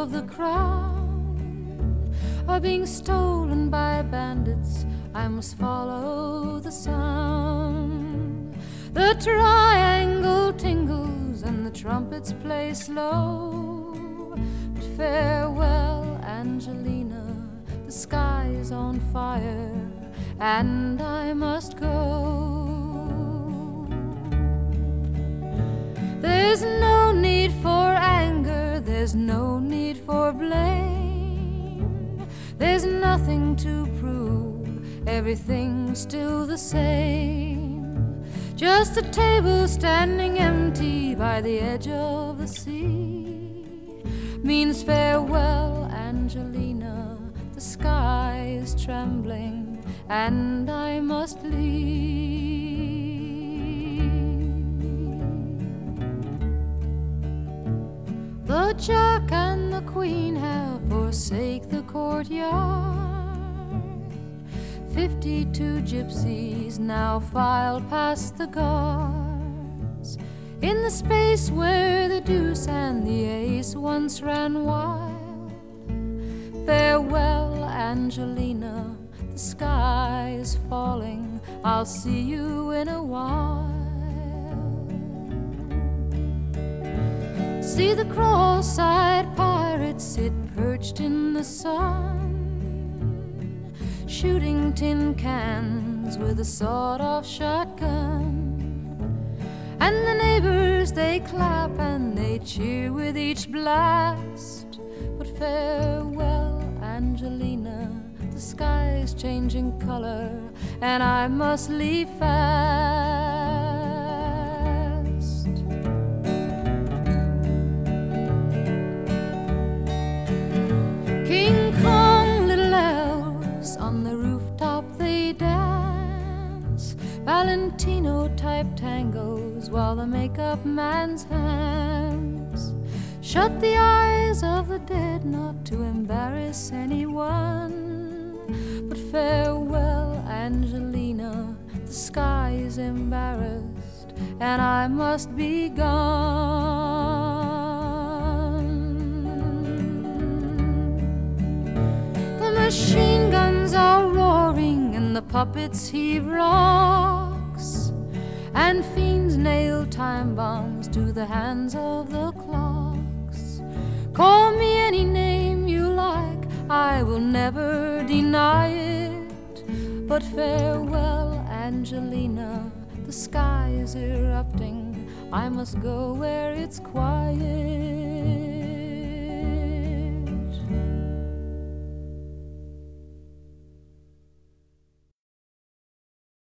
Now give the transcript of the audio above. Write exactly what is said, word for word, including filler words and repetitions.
of the crown are being stolen by bandits, I must follow the sound. The triangle tingles and the trumpets play slow. But farewell, Angelina, the sky is on fire and I must go. There's no need for anger, there's no need for blame. There's nothing to prove, everything's still the same. Just a table standing empty by the edge of the sea means farewell, Angelina, the sky is trembling and I must leave. The Jack and the Queen have forsake the courtyard. Fifty-two gypsies now file past the guards in the space where the deuce and the ace once ran wild. Farewell, Angelina, the sky is falling, I'll see you in a while. See the cross-eyed pirates sit perched in the sun, shooting tin cans with a sawed-off shotgun. And the neighbors, they clap and they cheer with each blast. But farewell, Angelina, the sky is changing color and I must leave fast. King Kong, little elves on the rooftop they dance, Valentino-type tangos while the makeup man's hands shut the eyes of the dead not to embarrass anyone. But farewell, Angelina, the sky is embarrassed and I must be gone. The machine guns are roaring and the puppets heave rocks, and fiends nail time bombs to the hands of the clocks. Call me any name you like, I will never deny it. But farewell, Angelina, the sky is erupting, I must go where it's quiet.